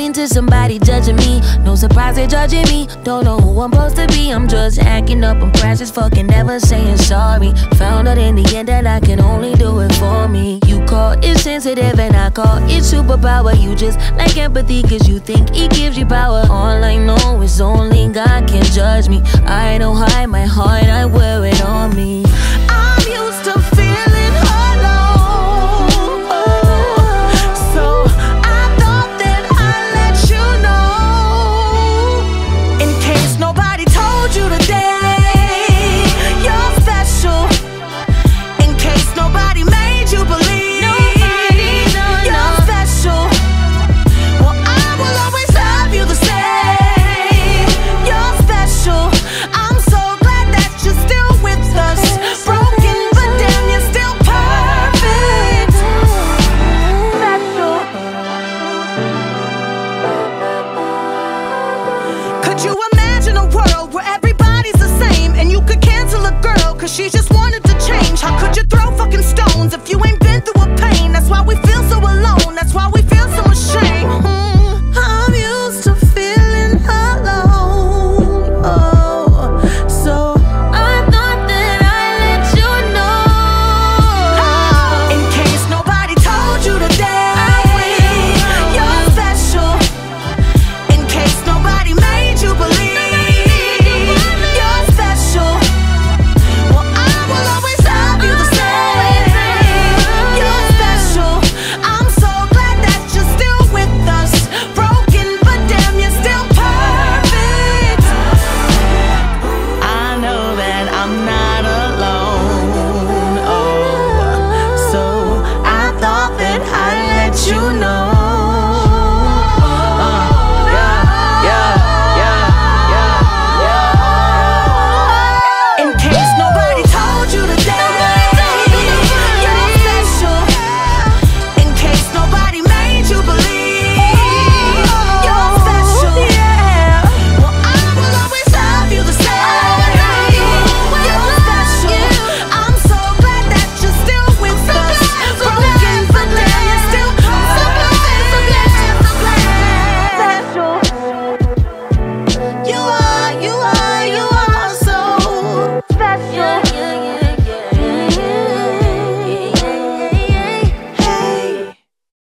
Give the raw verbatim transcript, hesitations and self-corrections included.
talking to somebody judging me. No surprise they're judging me. Don't know who I'm supposed to be. I'm just acting up and precious, fucking never saying sorry. Found out in the end that I can only do it for me. You call it sensitive and I call it superpower. You just like empathy cause you think it gives you power. All I know is only God can judge me. I don't hide my heart, I wear it on me. I'm used to feeling alone, so I thought that I'd let you know. In case nobody told you today, you're special. In case nobody made you believe you're special. Well, I will always love you the same. You're special. I'm so glad that you're still with us. Broken, but damn, you're still perfect. Special. Could you imagine a world where everybody's the same and you could cancel a girl cause she just wanted to change? How could you throw fucking stones if you ain't been through a pain? That's why we feel so alone. That's why we feel so ashamed.